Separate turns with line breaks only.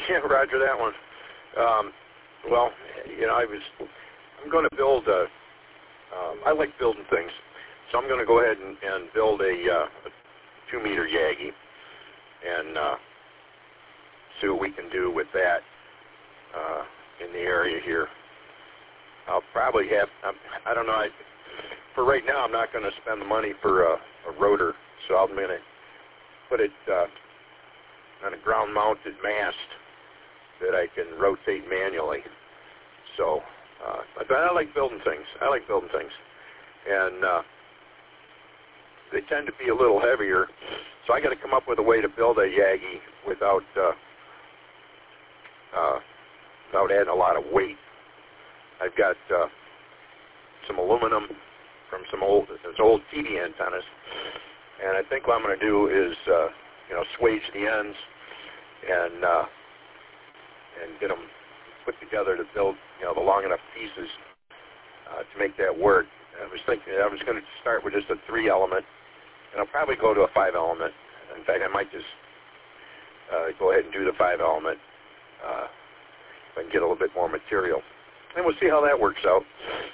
Yeah, roger that one. Well, you know, I'm going to build I like building things, so I'm going to go ahead and build a 2-meter Yagi and see what we can do with that in the area here. I'll probably have, I don't know, for right now I'm not going to spend the money for a rotor, so I'm going to put it on a ground-mounted mast that I can rotate manually. So, but I like building things. And they tend to be a little heavier, so I got to come up with a way to build a Yagi without adding a lot of weight. I've got some aluminum from some old TV antennas, and I think what I'm going to do is swage the ends and get them put together to build the long enough pieces to make that work. I was thinking I was going to start with just a 3-element, and I'll probably go to a 5-element. In fact, I might just go ahead and do the 5-element if I can get a little bit more material. And we'll see how that works out.